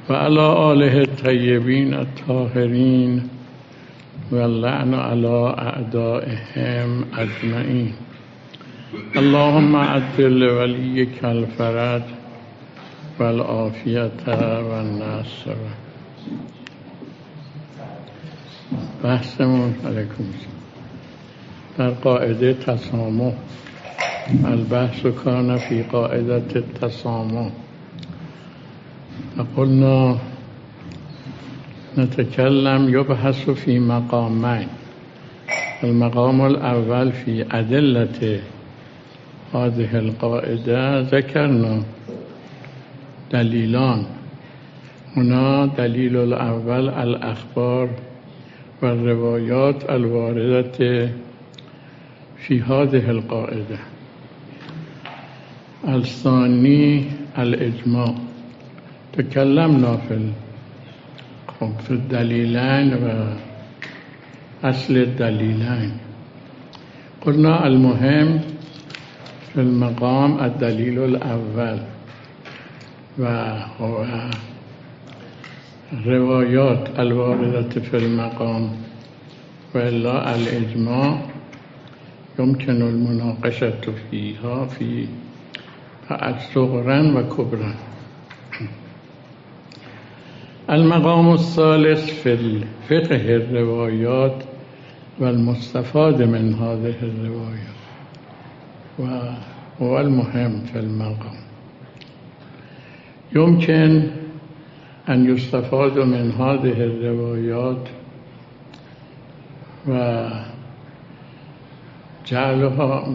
وعلى آله الطيبين الطاهرين واللعن على أعدائهم أجمعين. اللهم عجل لوليك الفرج والعافية والنصر. بحثمون علیکم در قاعده تسامح. البحث كان في قاعدة التسامح. فقلنا نتكلم يبحث في مقامين. المقام الأول في أدلة هذه القاعدة ذكرنا دليلان. هنا دليل الأول الأخبار والروايات الواردة في هذه القاعدة. الثاني الإجماع. تكلمنا في الدليلين وأصل الدليلين. قلنا المهم في المقام الدليل الأول وهو الروايات الواردة في المقام، وإلا الإجماع يمكن المناقشة فيها في صغرا وكبرا. المقام الثالث في الفقه الروايات والمستفاد من هذه الروايات، وهو المهم في المقام. يمكن أن يستفاد من هذه الروايات وجعلها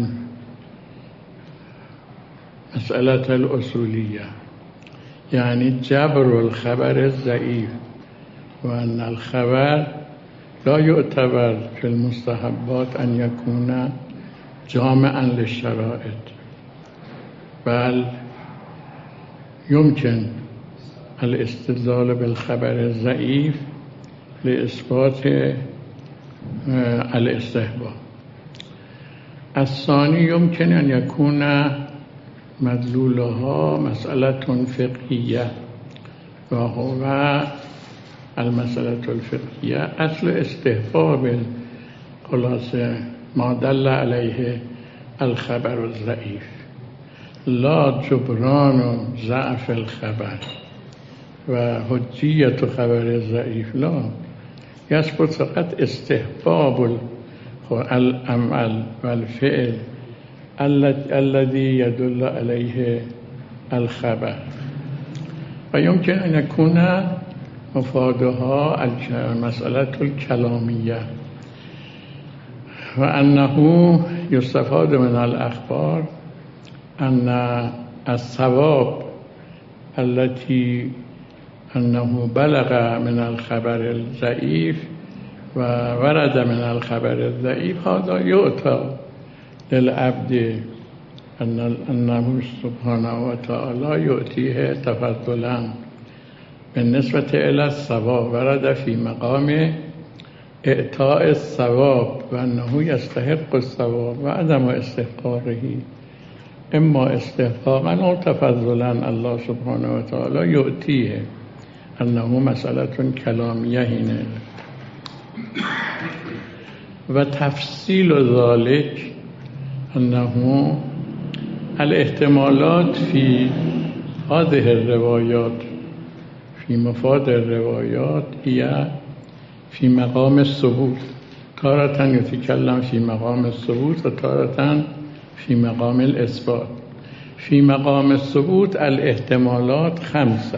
مسألة الأصولية، يعني جبر الخبر الضعيف، وأن الخبر لا يعتبر في المستحبات أن يكون جامعا للشرائط، بل يمكن الاستدلال بالخبر الضعيف لإثبات الاستحباب. الثاني يمكن أن يكون مدلولها مسألة فقهية، وهو المسألة الفقهية أصل استحباب خلاصة ما دل عليه الخبر الضعيف، لا جبران ضعف الخبر وحجية خبر الضعيف، لا، يثبت فقط استحباب العمل والفعل الذي يدل عليه الخبر. ويمكن أن يكون مفادها المسألة الكلامية، وأنه يستفاد من الأخبار أن الثواب التي أنه بلغ من الخبر الضعيف وورد من الخبر الضعيف هذا يؤتى للعبد، أنه سبحانه وتعالى يؤتيه تفضلا بالنسبة إلى الثواب. ورد في مقام إعطاء الثواب وأنه يستحق الثواب وعدم استحقاقه، إما استحقاقا أو تفضلا الله سبحانه وتعالى يؤتيه، أنه مسألة كلامية هنا. وتفصيل ذلك أنه الاحتمالات في هذه الروايات في مفاد الروايات هي في مقام الثبوت، تارة يتكلم في مقام الثبوت وتارة في مقام الإثبات. في مقام الثبوت الاحتمالات 5.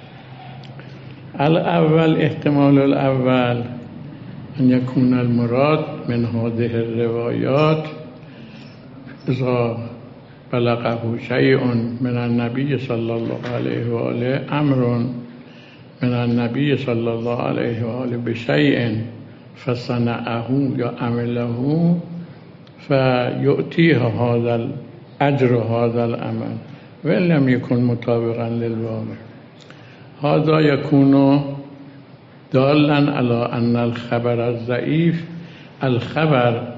الأول احتمال الأول أن يكون المراد من هذه الروايات إذا بلغه شيء من النبي صلى الله عليه وآله، أمر من النبي صلى الله عليه وآله بشيء فصنعه يعمله فيؤتيه هذا الأجر هذا العمل، وإن لم يكن مطابقا للواقع. هذا يكون دالا على أن الخبر الضعيف، الخبر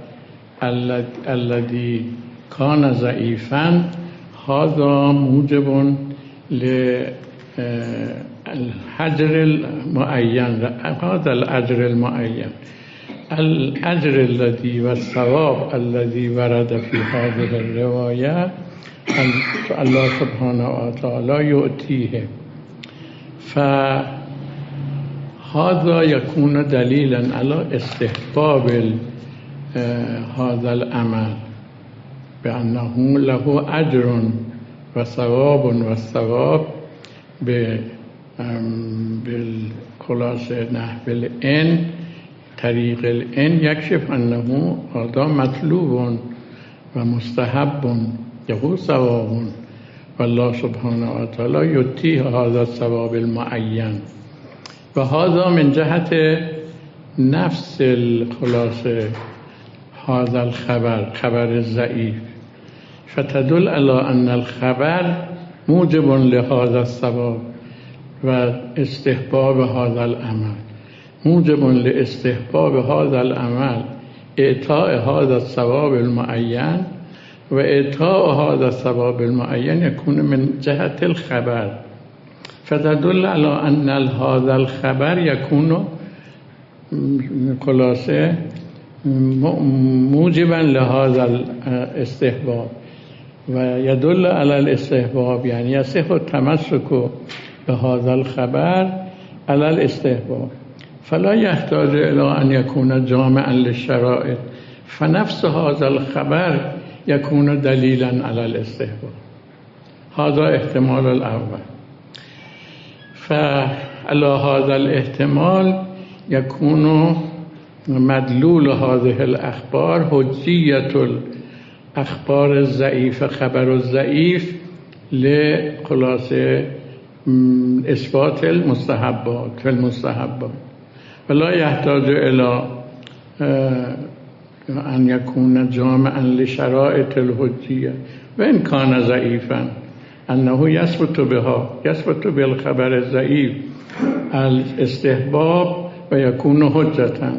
الذي كان ضعيفا، هذا موجب الحجر المعين، هذا الأجر المعين، الأجر الذي والثواب الذي ورد في هذه الرواية الله سبحانه وتعالى يؤتيه، فهذا يكون دليلا على استحباب هذا العمل، بأنه له أجر وثواب، والثواب بالخلاصة نحو الإن طريق الإن يكشف أنه هذا مطلوب ومستحب له ثواب، والله سبحانه وتعالى يؤتيه هذا الثواب المعين. وهذا من جهة نفس الخلاصة هذا الخبر، خبر الضعيف، فتدل على أن الخبر موجب لهذا الثواب واستحباب هذا العمل، موجب لاستحباب هذا العمل إعطاء هذا الثواب المعين، وإعطاء هذا الثواب المعين يكون من جهة الخبر، فتدل على أن هذا الخبر يكون خلاصة موجبا لهذا الاستحباب، ويدل على الاستحباب، يعني يصح التمسك بهذا الخبر على الاستحباب، فلا يحتاج إلى أن يكون جامعا للشرائط، فنفس هذا الخبر يكون دليلا على الاستحباب. هذا احتمال الأول. فعلى هذا الاحتمال يكون مدلول هذه الأخبار حجية الأخبار الضعيفة، خبر الضعيف لخلاصة إثبات المستحبات في المستحبات، ولا يحتاج إلى أن يكون جامعا لشرائط الحجية، وإن كان ضعيفا أنه يثبت بالخبر الضعيف الاستحباب ويكون حجة.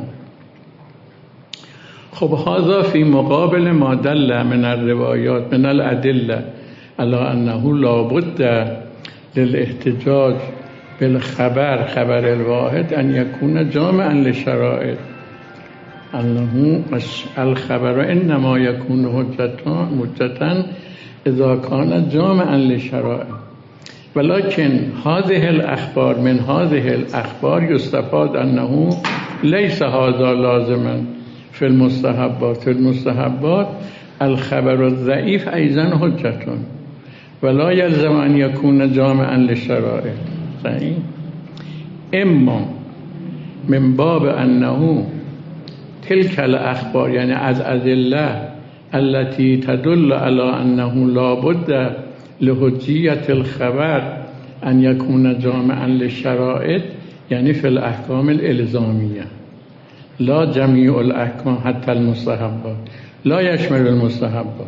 خب هذا في مقابل ما دل من الروايات من الأدلة على أنه لا بد للاحتجاج بالخبر، خبر الواحد، أن يكون جامعا للشرائط، أنه الخبر إنما يكون حجة إذا كان جامعا للشرائط. ولكن هذه الأخبار، من هذه الأخبار يستفاد أنه ليس هذا لازما في المستحبات. في المستحبات الخبر الضعيف أيضا حجة، ولا يلزم أن يكون جامعا للشرائط. صحيح؟ إما من باب أنه تلك الأخبار، يعني الأدلة التي تدل على أنه لا بد لحجية الخبر أن يكون جامعا للشرائط، يعني في الأحكام الإلزامية، لا جميع الأحكام حتى المستحبات، لا يشمل المستحبات.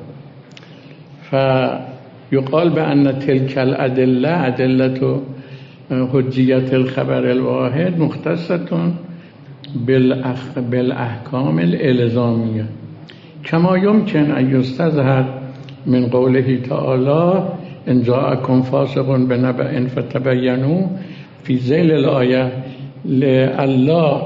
فيقال بأن تلك الأدلة، أدلة حجية الخبر الواحد، مختصة بالأحكام الإلزامية، كما يمكن أن يستظهر من قوله تعالى إن جاءكم فاسق بنبأ فتبينوا في ذيل الآية لئلا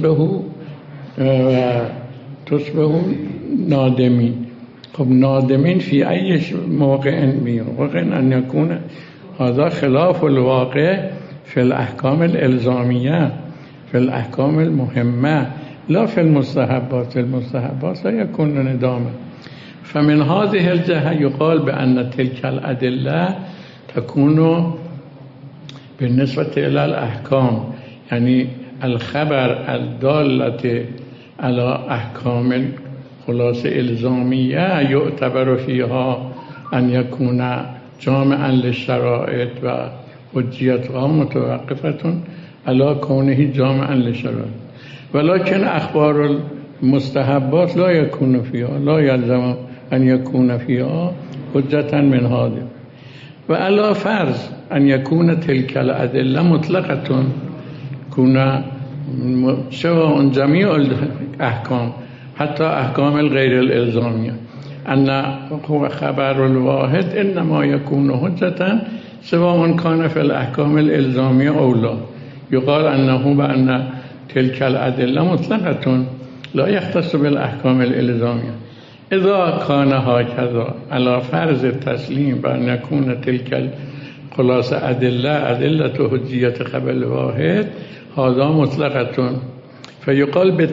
تصبحوا نادمين. خب نادمين في أي موقع موقع أن يكون هذا خلاف الواقع في الأحكام الإلزامية، في الأحكام المهمة، لا في المستحبات. المستحبات سيكون نداما. فمن هذه الجهة يقال بأن تلك الأدلة تكون بالنسبة إلى الأحكام، يعني الخبر الدالة على أحكام خلاص إلزامية يعتبر فيها أن يكون جامعا للشرائط وحجيتها متوقفة على كونه جامعا للشرائط. ولكن أخبار المستحبات لا يكون فيها، لا يلزم أن يكون فيها حجة من هذا. وعلى فرض أن يكون تلك الأدلة مطلقة، يكون سواء جميع الأحكام حتى أحكام الغير الإلزامية، أن هو خبر الواحد إنما يكون حجة سواء كان في الأحكام الإلزامية أو لا. يقال أنه بأن تلك الأدلة مطلقة لا يختص بالأحكام الإلزامية. إذا كان هكذا على فرض التسليم بأن يكون تلك الخلاصة أدلة حجية خبر الواحد هذا مطلقة، فيقال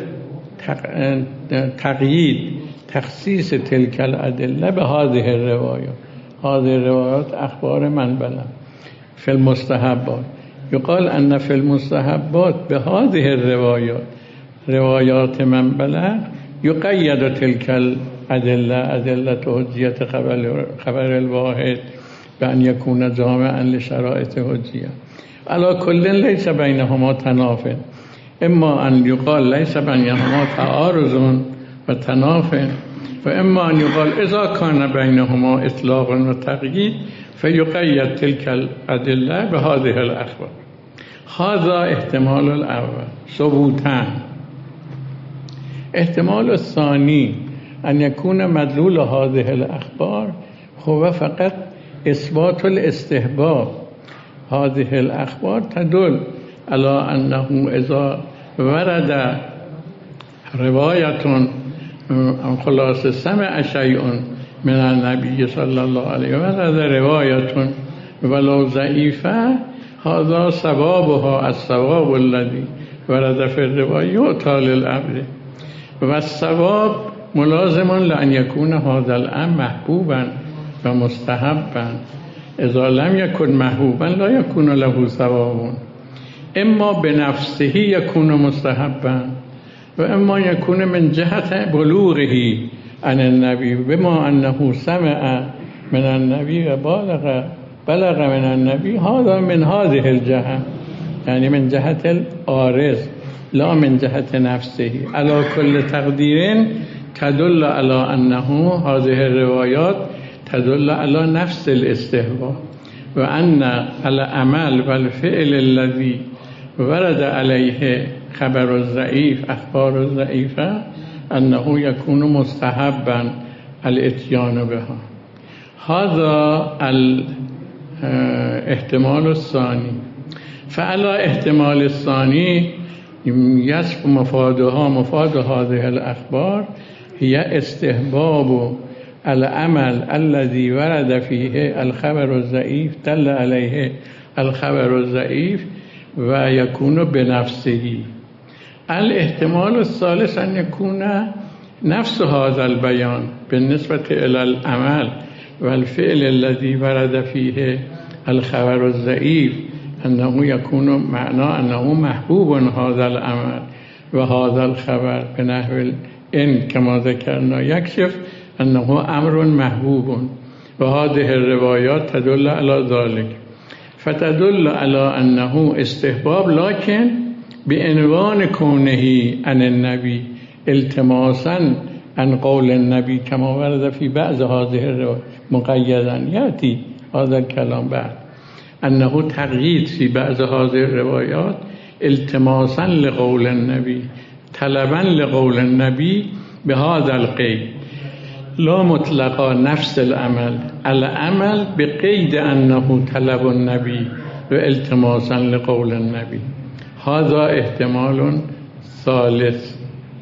بتقييد تخصيص تلك الأدلة بهذه الروايات. هذه الروايات أخبار منبلة في المستحبات. يقال أن في المستحبات بهذه الروايات روايات منبلة يقيد تلك الأدلة أدلة حجية خبر الواحد بأن يكون جامعا لشرائط حجية. على كل ليس بينهما تناف، إما أن يقال ليس بينهما تعارض وتناف، وإما أن يقال إذا كان بينهما إطلاق وتقييد فيقيد تلك الأدلة بهذه الأخبار. هذا احتمال الأول ثبوتان. احتمال الثاني أن يكون مدلول هذه الأخبار هو فقط إثبات الاستحباب. هذه الأخبار تدل على أنه إذا ورد رواية خلاص سمع شيء من النبي صلى الله عليه وسلم رواية ولو ضعيفة هذا ثوابها الثواب الذي ورد في الرواية يؤتى للعبد، والثواب ملازم لأن يكون هذا الأمر محبوبا ومستحبا. إذا لم يكن محبوبا لا يكون له ثواب، إما بنفسه يكون مستحبا وإما يكون من جهة بلوغه عن النبي، بما أنه سمع من النبي بلغ من النبي، هذا من هذه الجهة، يعني من جهة العارض لا من جهة نفسه. على كل تقدير تدل على أنه هذه الروايات تدل على نفس الاستحباب، وأن العمل والفعل الذي ورد عليه خبر الضعيف أخبار الضعيفة أنه يكون مستحبا الاتيان بها. هذا الاحتمال الثاني. فعلى احتمال الثاني يصف مفاد هذه الأخبار هي استحباب العمل الذي ورد فيه الخبر الضعيف دل عليه الخبر الضعيف ويكون بنفسه. الاحتمال الثالث أن يكون نفس هذا البيان بالنسبة إلى العمل والفعل الذي ورد فيه الخبر الضعيف أنه يكون معناه أنه محبوب هذا العمل وهذا الخبر بنحو إن كما ذكرنا يكشف أنه أمر محبوب، وهذه الروايات تدل على ذلك. فتدل على أنه استحباب لكن بعنوان كونه عن النبي التماسا عن قول النبي كما ورد في بعض هذه الروايات مقيدا. يأتي هذا الكلام بعد أنه تقييد في بعض هذه الروايات التماسا لقول النبي، طلبا لقول النبي بهذا القيد، لا مطلقا نفس العمل بقيد أنه طلب النبي والتماسا لقول النبي. هذا احتمال ثالث.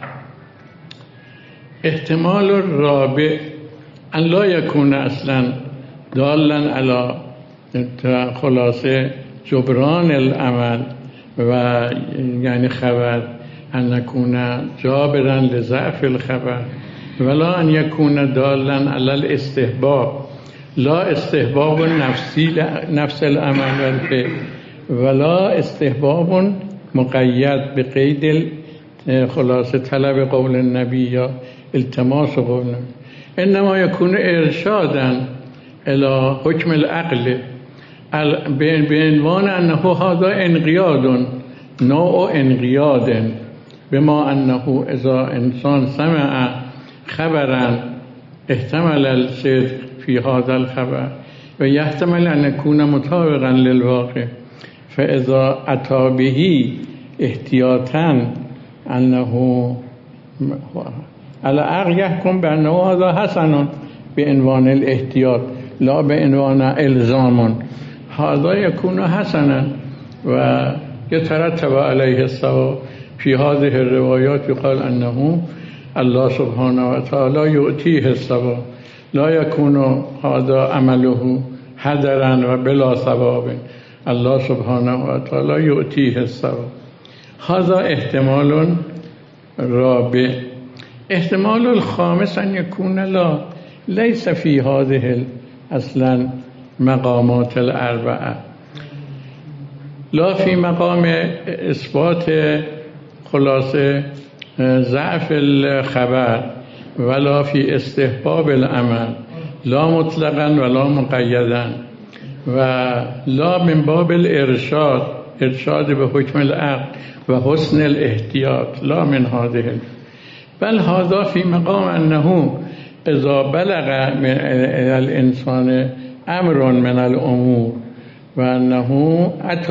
احتمال الرابع أن لا يكون أصلا دالا على خلاصة جبران العمل و يعني خبر، أن نكون جابرا لضعف الخبر، ولا أن يكون دالا على الاستحباب، لا استحباب نفسي نفس العمل والفعل، ولا استحباب مقيد بقيد خلاصة طلب قول النبي يا التماس قول النبي، إنما يكون إرشادا إلى حكم العقل بعنوان أنه هذا انقياد، نوع انقياد، بما أنه إذا إنسان سمع خبرا احتمل الصدق في هذا الخبر ويحتمل أن يكون مطابقا للواقع، فإذا أتى به احتياطا أنه العقل يحكم بأنه هذا حسن بعنوان الاحتياط لا بعنوان إلزام. هذا يكون حسنا ويترتب عليه الثواب. في هذه الروايات يقال أنه الله سبحانه وتعالى يؤتيه الثواب، لا يكون هذا عمله هدرا وبلا ثواب، الله سبحانه وتعالى يؤتيه الثواب. هذا احتمال رابع. احتمال الخامس أن يكون ليس في هذه أصلا مقامات الأربعة، لا في مقام إثبات خلاصة ضعف الخبر ولا في استحباب العمل، لا مطلقا ولا مقيدا، ولا من باب الإرشاد، إرشاد بحكم العقل وحسن الاحتياط، لا من هذه، بل هذا في مقام أنه إذا بلغ من الإنسان أمر من الأمور وأنه أتى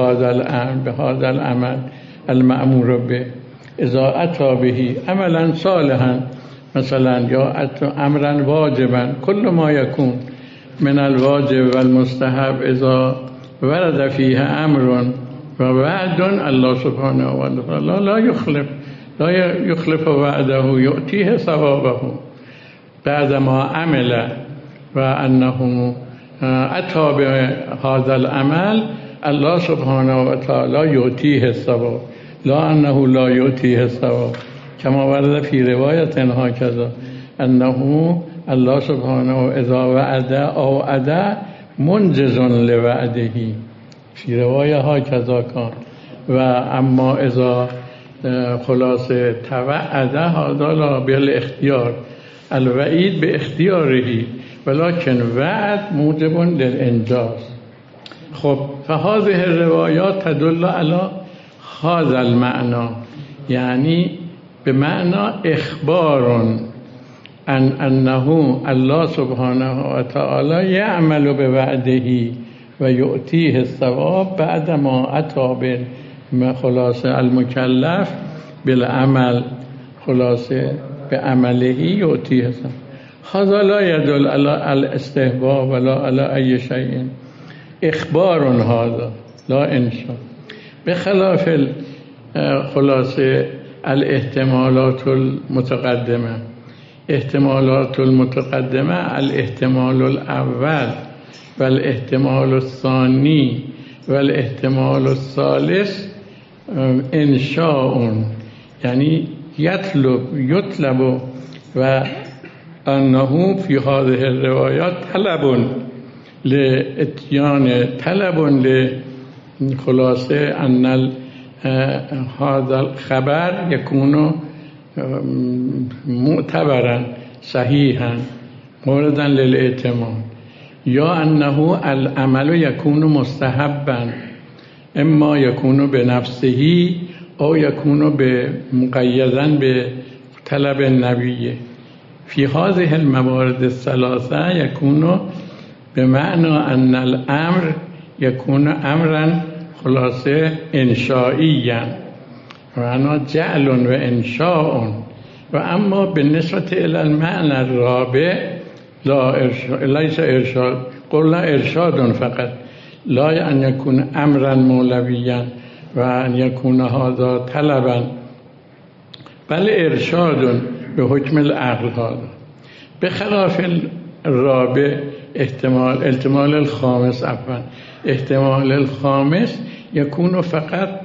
بهذا العمل المأمور به، إذا أتى به عملا صالحا مثلا يا أتى أمرا واجبا، كل ما يكون من الواجب والمستحب إذا ورد فيها أمر ووعد، الله سبحانه وتعالى لا يخلف وعده، يؤتيه ثوابه بعدما عمل، وأنه أتى بهذا العمل الله سبحانه وتعالى يؤتيه الثواب، لا أنه لا يؤتيه الثواب، كما ورد في رواية هكذا أنه الله سبحانه إذا وعد أو أدى منجز لوعده، في رواية هكذا كان. وأما إذا خلاصة توعد هذا لا بالاختيار، الوعيد باختياره، ولكن وعد موجب للإنجاز. خب فهذه الروايات تدل على هذا المعنى، يعني بمعنى إخبار عن أنه الله سبحانه وتعالى يعمل بوعده ويؤتيه الثواب بعدما أتى خلاصة المكلف بالعمل، خلاصة بعمله يؤتيه الثواب. هذا لا يدل على الاستحباب ولا على أي شيء، إخبار هذا لا إنشاء، بخلاف خلاصة الاحتمالات المتقدمة. احتمالات المتقدمة الاحتمال الأول والاحتمال الثاني والاحتمال الثالث إنشاء، يعني يطلب، وأنه في هذه الروايات طلب لإتيان، طلب لخلاصة أن هذا الخبر يكون معتبرا صحيحا موردا للإتمام، يا أنه العمل يكون مستحبا، إما يكون بنفسه أو يكون مقيدا بطلب النبي. في هذه الموارد الثلاثة يكون بمعنى أن الأمر يكون أمرا خلاصة إنشائيا، وأنا جعل وإنشاء. وأما بالنسبة إلى المعنى الرابع ليس إرشاد، قلنا إرشاد فقط، لا أن يكون أمرا مولويا وأن يكون هذا طلبا، بل إرشاد بحكم العقل هذا. بخلاف الرابع احتمال الخامس احتمال الخامس يكون فقط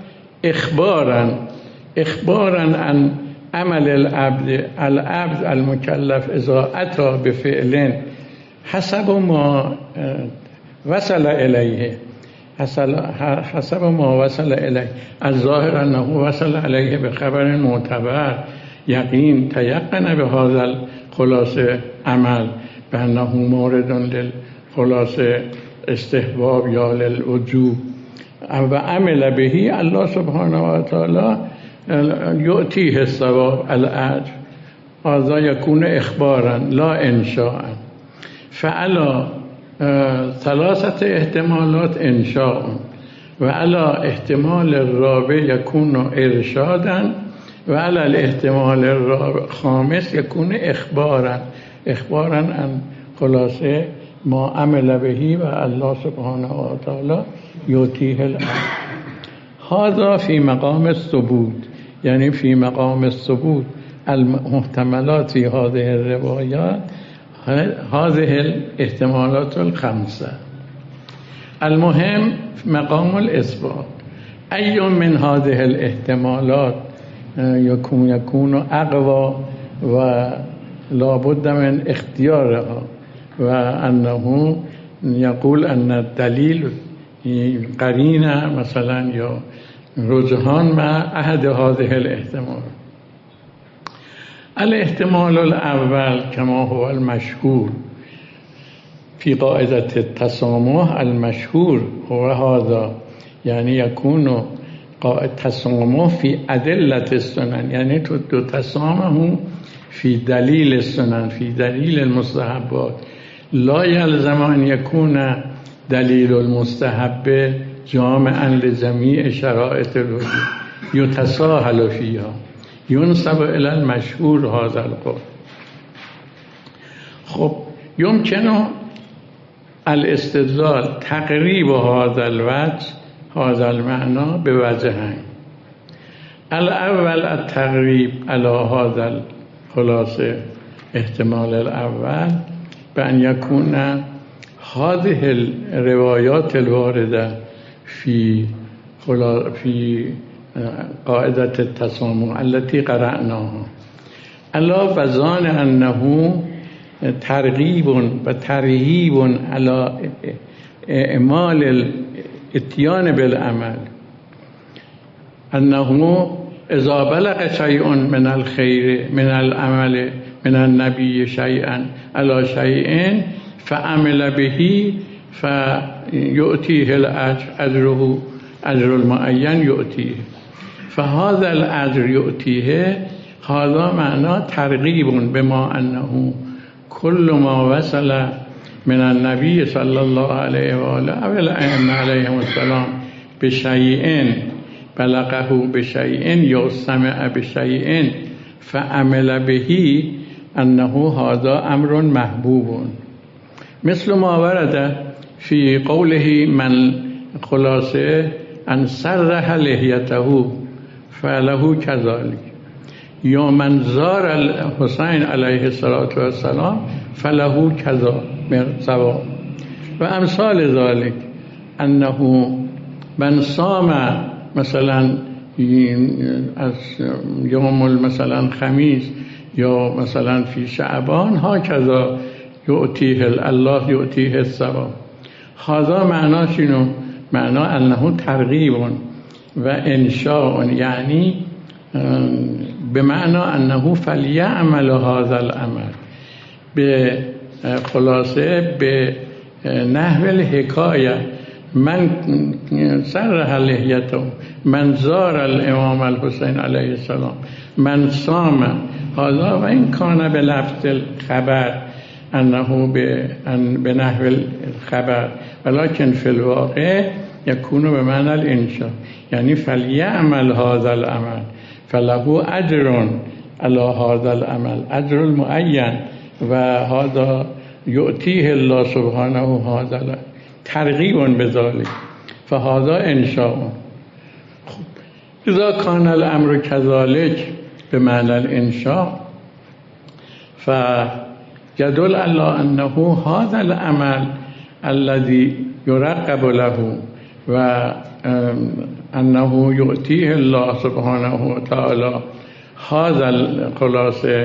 إخبارا عن عمل العبد المكلف إذا أتى بفعل حسب ما وصل إليه، حسب ما وصل إليه، الظاهر أنه وصل إليه بخبر معتبر، يقين تيقن بهذا الخلاصة عمل بأنه مورد للخلاصة استحباب یا للوجوب، و عمل به الله سبحانه وتعالى يؤتيه الثواب الأجر. هذا يكون إخبارا لا إنشاء. فعلى ثلاثة احتمالات إنشاء، وعلى احتمال الرابع يكون إرشادا، وعلى الاحتمال الخامس يكون إخبارا عن خلاصة ما عمل بهی و الله سبحانه و تعالی یعطیه الأجر. هذا فی مقام الثبوت، یعنی فی مقام الثبوت المحتملات فی هذه الروایات، هذه الاحتمالات الخمسه. المهم مقام الإثبات، أي من هذه الاحتمالات يكون أقوى ولا بد من اختيارها، وأنه يقول أن الدليل قرينة مثلا یا رجحان مع أحد هذه الاحتمالات. الاحتمال الأول كما هو المشهور في قاعدة التسامح، المشهور هو هذا، يعني يكون التسامح في أدلة السنن، يعني تتسامح في دليل السنن، في دليل المستحبات. لا يلزم أن يكون دليل المستحب جامعا لجميع شرائط الوجود يتساهل فيها، ينسب إلى المشهور هذا القول. خب يمكن الاستدلال تقريب هذا الوجه، هذا المعنى بوجهين. الأول التقريب على هذا الخلاصة، احتمال الأول بأن يكون هذه الروايات الواردة في قاعدة التسامح التي قرأناها على وزن أنه ترغيب وترهيب على إعمال الاتيان بالعمل، أنه إذا بلغ شيء من الخير من العمل من النبي شيئا على شيء فعمل به فيؤتيه الأجر، أجر المعين يؤتيه، فهذا الأجر يؤتيه، هذا معنى ترغيب بما أنه كل ما وصل من النبي صلى الله عليه وآله أو الأئمة عليهم السلام بشيء، بلغه بشيء أو سمع بشيء فعمل به، أنه هذا أمر محبوب، مثل ما ورد في قوله من خلاصه أن سرح لحيته فله كذلك، یا من زار الحسین علیه السلام فله كذا ثواب، و امثال ذلك، انه من صام مثلا یوم مثلا خمیس یا مثلا فی شعبان هكذا یؤتیه الله یؤتیه الثواب. هذا معناه شنو؟ معناه انه ترغیب و انشاء، یعنی بمعنى أنه فليعمل هذا العمل، بخلاصه بنحو الحكاية، من سرح لحيته، من زار الإمام الحسين عليه السلام، من صام، هذا وإن كان بلفظ الخبر أنه بنحو الخبر، ولكن في الواقع يكون بمعنى الإنشاء، يعني فليعمل هذا العمل فله أجر على هذا العمل، أجر المعين، وهذا يؤتيه الله سبحانه هذا ترغيب بذلك، فهذا إنشاء. إذا كان الأمر كذلك بمعنى الإنشاء فيدل على أنه هذا العمل الذي يرقب له وأنه يؤتيه الله سبحانه وتعالى هذا الخلاصة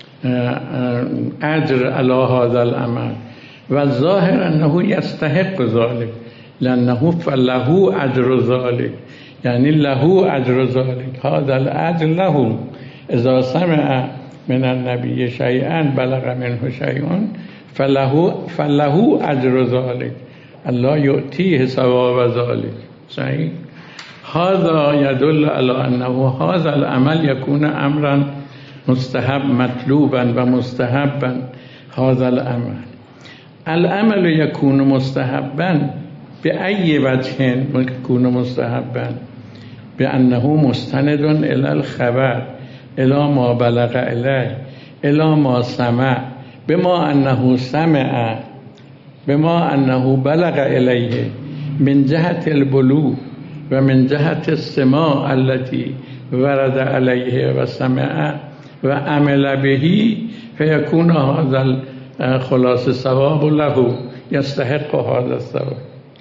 أجر على هذا العمل، والظاهر أنه يستحق ذلك، لأنه فله أجر ذلك، يعني له أجر ذلك، هذا الأجر له. إذا سمع من النبي شيئا بلغ منه شيء فله أجر ذلك، الله يؤتيه ثواب ذلك. صحيح؟ هذا يدل على أنه هذا العمل يكون أمرا مستحب مطلوبا ومستحبا. هذا العمل يكون مستحبا بأي وجه يكون مستحبا؟ بأنه مستند إلى الخبر، إلى ما بلغ إليه، إلى ما سمع، بما أنه سمع بما أنه بلغ إليه من جهة البلوغ ومن جهة السماع التي ورد عليه وسمع وعمل به فيكون هذا الخلاص الصواب له، يستحق هذا الثواب.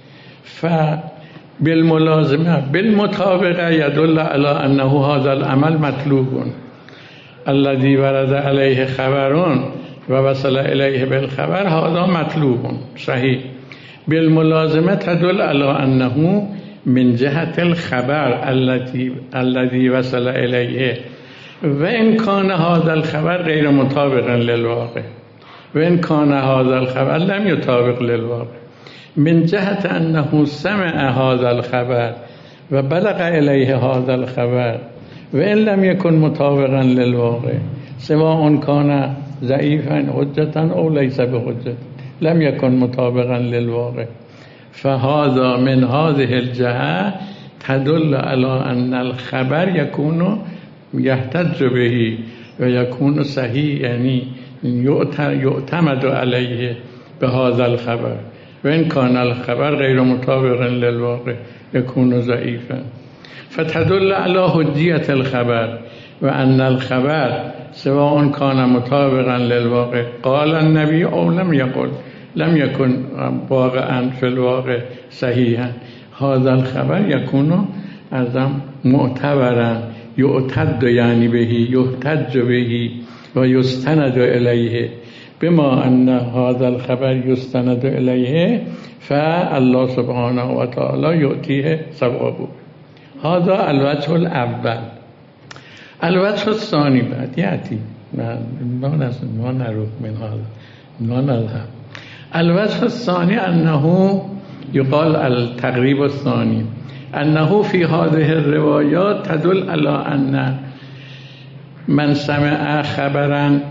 فبالملازمة بالمطابقة يدل على أنه هذا العمل مطلوب الذي ورد عليه خبر ووصل إليه بالخبر، هذا مطلوب صحيح. بالملازمة تدل على أنه من جهة الخبر الذي وصل إليه، وإن كان هذا الخبر غير مطابقا للواقع، وإن كان هذا الخبر لم يطابق للواقع، من جهة أنه سمع هذا الخبر وبلغ إليه هذا الخبر وإن لم يكن مطابقا للواقع، سواء كان ضعيفا حجة أو ليس بحجة، لم يكن مطابقا للواقع، فهذا من هذه الجهة تدل على أن الخبر يكون يحتج به ويكون صحيح، يعني يعتمد عليه بهذا الخبر، وإن كان الخبر غير مطابق للواقع يكون ضعيفا. فتدل على حجية الخبر وأن الخبر سواء كان مطابقا للواقع قال النبي أو لم يقل، لم يكن واقعا في الواقع صحيحا، هذا الخبر يكون معتبرا يؤتد يعني به، يحتج به ويستند إليه. بما أن هذا الخبر يستند إليه فالله سبحانه وتعالى يؤتيه ثوابه. هذا الوجه الأول. الوجه الثاني بعد يأتي، ما نروح من هذا، ما نذهب. الوجه الثاني أنه يقال التقريب الثاني أنه في هذه الروايات تدل على أن من سمع خبرا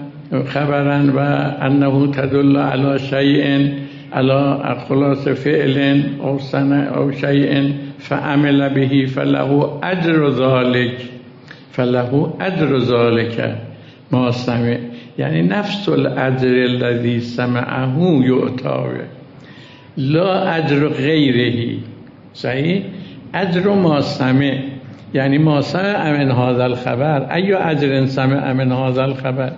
وأنه تدل على شيء، على خلاص فعل أو صنع أو شيء فعمل به فله أجر ذلك ما سمع، يعني نفس الأجر الذي سمعه يؤتى، لا أجر غيره. صحيح؟ أجر ما سمع، يعني ما سمع من هذا الخبر، أي أجر سمع من هذا الخبر؟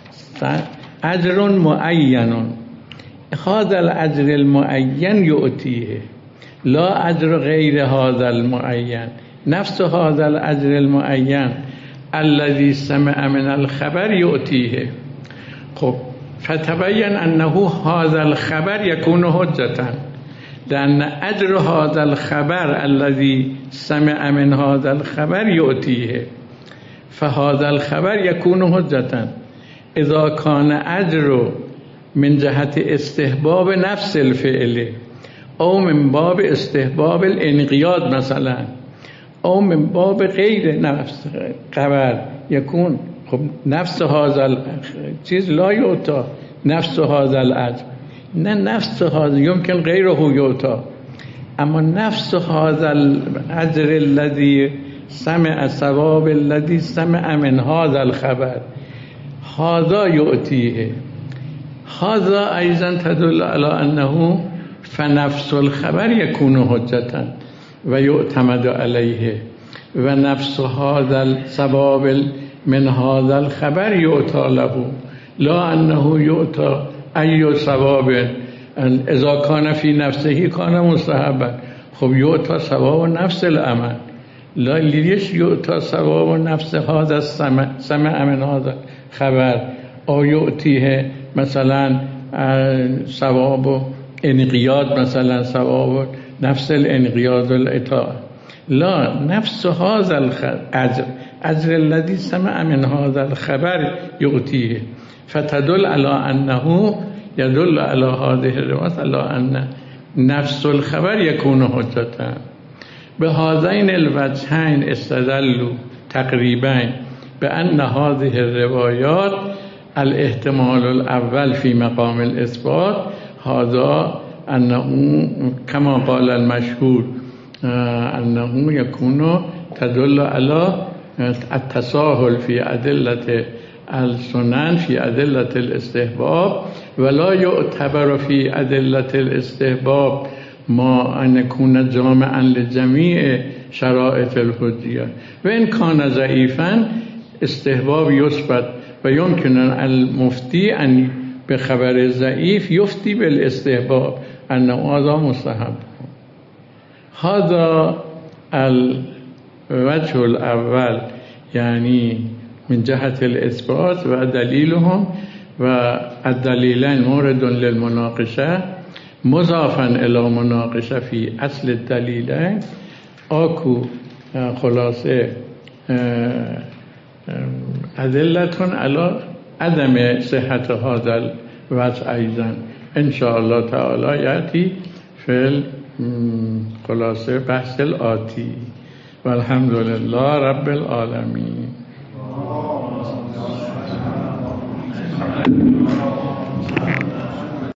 أجر معين، هذا الأجر المعين يؤتيه، لا أجر غير هذا المعين، نفس هذا الأجر المعين الذي سمع من الخبر يؤتيه. خب فتبين أنه هذا الخبر يكون حجة، لأن أجر هذا الخبر الذي سمع من هذا الخبر يؤتيه، فهذا الخبر يكون حجة إذا كان أجر من جهة استحباب نفس الفعل أو من باب استحباب الانقياد مثلا، أو من باب غير نفس خبر يكون. خب نفس هذا الچیز لا يؤتى نفس هذا الأجر، نه نفس هذا يمكن غيره يؤتى، أما نفس هذا الأجر الذي سمع، ثواب الذي سمع من هذا الخبر، هذا يؤتيه. هذا أيضا تدل على أنه فنفس الخبر يكون حجة ويعتمد عليه، ونفس هذا الثواب من هذا الخبر يؤتى له، لا أنه يؤتى أي ثواب إذا كان في نفسه كان مستحبا. خب يؤتى ثواب نفس العمل، لا ليش يؤتى ثواب نفس هذا سمع من هذا خبر، أو يؤتيه مثلا ثواب انقياد، مثلا ثواب نفس الانقياد الإطاعة، لا نفس هذا الأجر، أجر الذي سمع من هذا الخبر يؤتيه. فتدل على أنه يدل على هذه الرواية على أن نفس الخبر يكون حجة. بهذين الوجهين استدلوا تقريبا بأن هذه الروايات الاحتمال الأول في مقام الإثبات، هذا أنه كما قال المشهور أنه يكون تدل على التساهل في أدلة السنن في أدلة الاستحباب ولا يعتبر في أدلة الاستحباب ما أن يكون جامعا لجميع شرائط الحجية وإن كان ضعيفا استحباب يثبت ويمكن المفتي أن بخبر الضعيف يفتي بالاستحباب أنه هذا مستحب. هذا الوجه الأول يعني من جهة الإثبات ودليلهم، والدليلين مورد للمناقشة مضافا إلى مناقشة في أصل الدليلين. أكو خلاصة أدلة على عدم صحة هذا الوجه أيضا إن شاء الله تعالى يأتي في خلاصة بحث الآتي. والحمد لله رب العالمين.